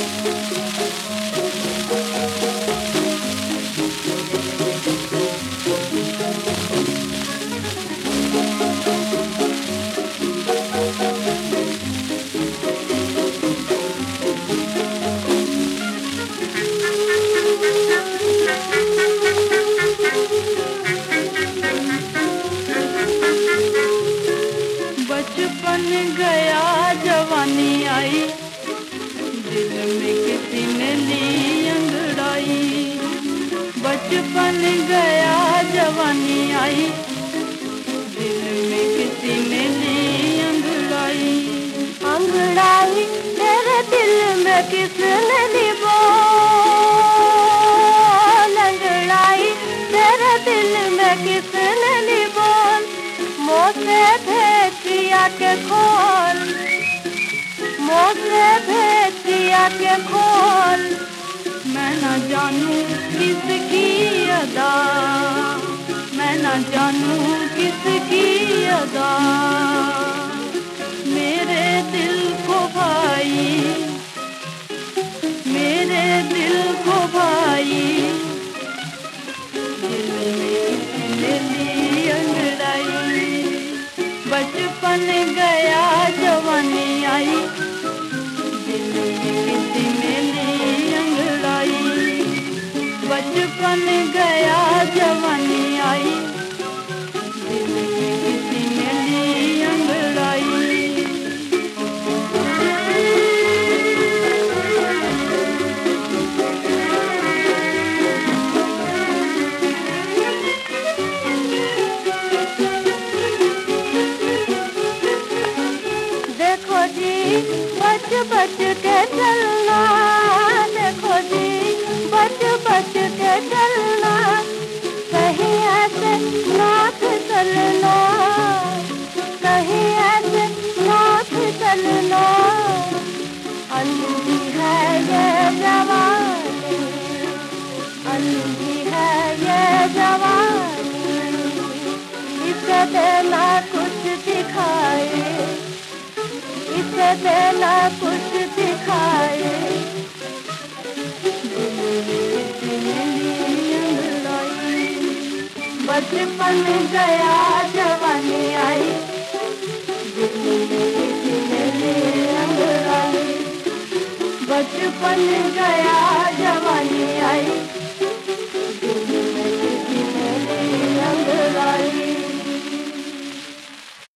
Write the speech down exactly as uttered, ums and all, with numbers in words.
बचपन गया जवानी आई, दिल में किसी ने ली अंगड़ाई। बचपन गया जवानी आई, दिल में किसी ने ली अंगड़ाई। अंगड़ाई तेरे दिल में किसने ली बोल, अंगड़ाई तेरे दिल में किसने ली बोल। मोसे भेजिया के खोल, मोसे भेजिया के खोल। मैं न जानूं किसकी अदा, मैं न जानूं किसकी अदा। मेरे दिल को भाई, मेरे दिल को भाई, दिल में किसने ली अंगड़ाई। बचपन गया जवानी आई, दिल में किसी ने ली अंगड़ाई। बचपन गया जवानी आई, दिल में किसी ने ली अंगड़ाई। देखो जी बच बच के चलना, देखो जी बच बच के चलना। कहीं ऐसे नाथ चलना, कहीं ऐसे नाथ चलना। अंधी है ये जवानी, अंधी है ये जवानी। इसे देना कुछ दिखाए, इसे देना कुछ दिखाए। बचपन गया जवानी आई, दिल में किसी ने ली अंगड़ाई। बचपन गया जवानी